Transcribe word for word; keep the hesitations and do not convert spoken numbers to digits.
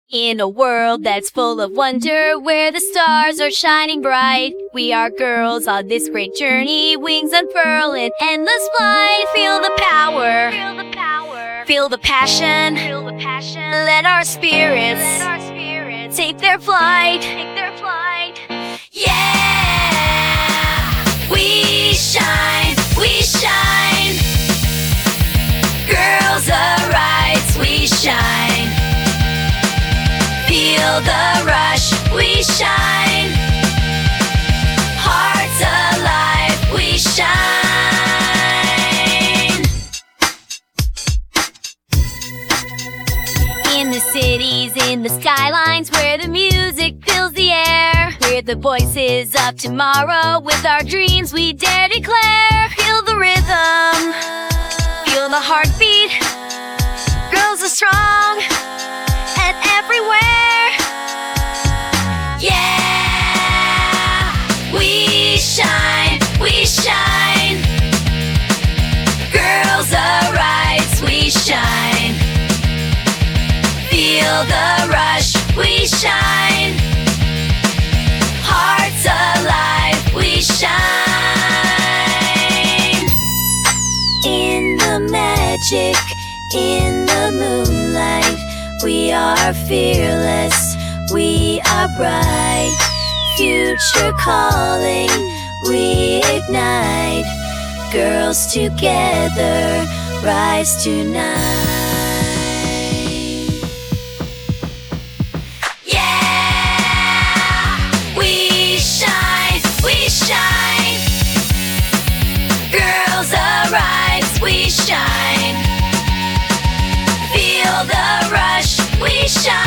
In a world that's full of wonder, where the stars are shining bright, we are girls on this great journey, wings unfurl in endless flight. Feel the power, feel the power, feel the passion, feel the passion. Let our spirits, let our spirits take their flight, take their flight. Yeah, we shine, we shine. Girls arise, we shine. Feel the rush, we shine. Hearts alive, we shine. In the cities, in the skylines, where the music fills the air, we're the voices of tomorrow. With our dreams we dare declare. Feel the rhythm, feel the heartbeat. Girls are strong and everywhere. We shine, we shine. Girls arise, we shine. Feel the rush, we shine. Hearts alive, we shine. In the magic, in the moonlight, we are fearless, we are bright. Future calling, we ignite. Girls together, rise tonight. Yeah, we shine, we shine. Girls arise, we shine. Feel the rush, we shine.